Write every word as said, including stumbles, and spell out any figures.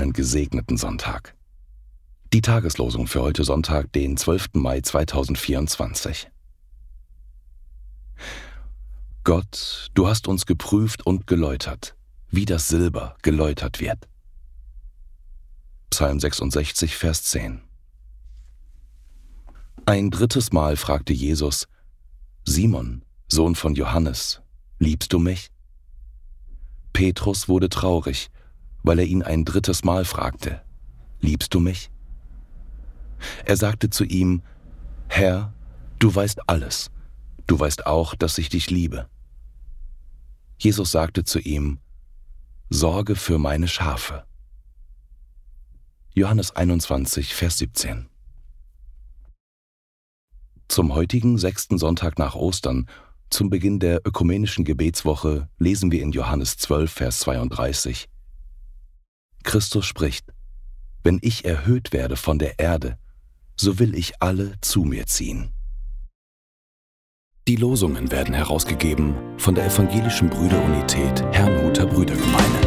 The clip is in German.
einen gesegneten Sonntag. Die Tageslosung für heute Sonntag, den zwölften Mai zweitausendvierundzwanzig. Gott, du hast uns geprüft und geläutert, wie das Silber geläutert wird. Psalm sechsundsechzig, Vers zehn. Ein drittes Mal fragte Jesus: Simon, Sohn von Johannes, liebst du mich? Petrus wurde traurig, weil er ihn ein drittes Mal fragte: Liebst du mich? Er sagte zu ihm: Herr, du weißt alles, du weißt auch, dass ich dich liebe. Jesus sagte zu ihm: Sorge für meine Schafe. Johannes einundzwanzig, Vers siebzehn. Zum heutigen sechsten Sonntag nach Ostern, zum Beginn der ökumenischen Gebetswoche, lesen wir in Johannes zwölf, Vers zweiunddreißig: Christus spricht: Wenn ich erhöht werde von der Erde, so will ich alle zu mir ziehen. Die Losungen werden herausgegeben von der Evangelischen Brüderunität Herrnhuter Brüdergemeine.